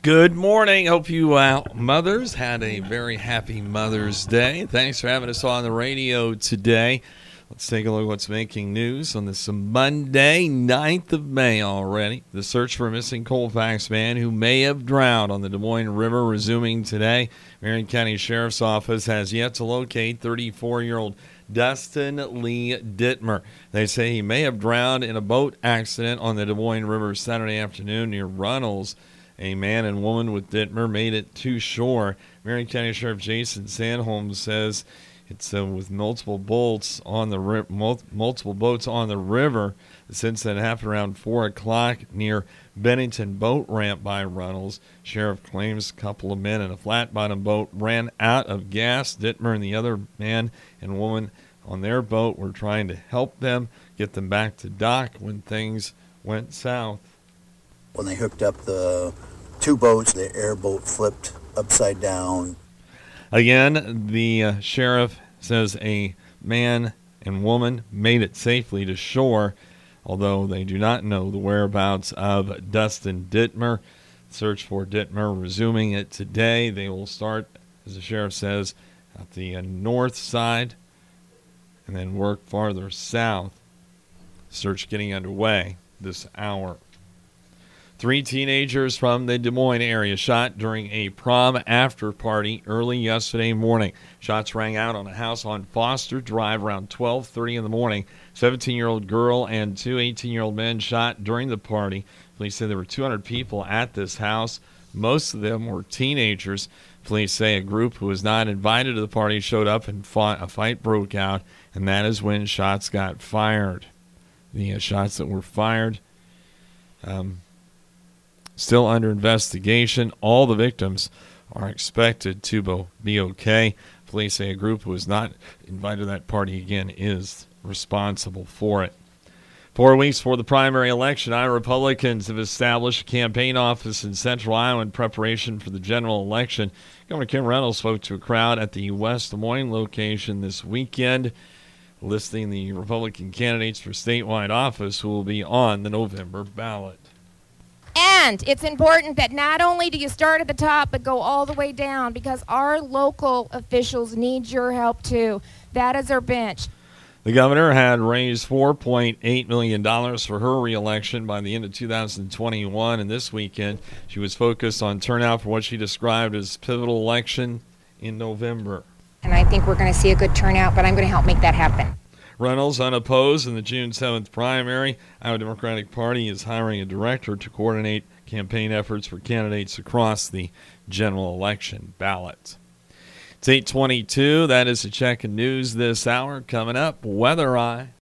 Good morning. Hope you mothers had a very happy Mother's Day. Thanks for having us on the radio today. Let's take a look at what's making news on this Monday, 9th of May already. The search for a missing Colfax man who may have drowned on the Des Moines River resuming today. Marion County Sheriff's Office has yet to locate 34-year-old Dustin Lee Dittmer. They say he may have drowned in a boat accident on the Des Moines River Saturday afternoon near Runnels. A man and woman with Dittmer made it to shore. Marion County Sheriff Jason Sandholm says it's with multiple boats on the multiple boats on the river. This incident happened around 4 o'clock near Bennington Boat Ramp by Runnels. Sheriff claims a couple of men in a flat-bottom boat ran out of gas. Dittmer and the other man and woman on their boat were trying to help them get them back to dock when things went south. When they hooked up the two boats, the airboat flipped upside down. Again, the sheriff says a man and woman made it safely to shore, although they do not know the whereabouts of Dustin Dittmer. Search for Dittmer resuming it today. They will start, as the sheriff says, at the north side and then work farther south. Search getting underway this hour. 3 teenagers from the Des Moines area shot during a prom after party early yesterday morning. Shots rang out on a house on Foster Drive around 12:30 in the morning. 17-year-old girl and 2 18-year-old men shot during the party. Police say there were 200 people at this house. Most of them were teenagers. Police say a group who was not invited to the party showed up and a fight broke out, and that is when shots got fired. The shots that were fired still under investigation. All the victims are expected to be okay. Police say a group who was not invited to that party again is responsible for it. 4 weeks before the primary election, Iowa Republicans have established a campaign office in Central Iowa in preparation for the general election. Governor Kim Reynolds spoke to a crowd at the West Des Moines location this weekend, listing the Republican candidates for statewide office who will be on the November ballot. And it's important that not only do you start at the top, but go all the way down, because our local officials need your help too. That is our bench. The governor had raised $4.8 million for her reelection by the end of 2021, and this weekend she was focused on turnout for what she described as pivotal election in November. And I think we're going to see a good turnout, but I'm going to help make that happen. Reynolds unopposed in the June 7th primary. Iowa Democratic Party is hiring a director to coordinate campaign efforts for candidates across the general election ballot. It's 8:22. That is a check in news this hour. Coming up, Weather Eye.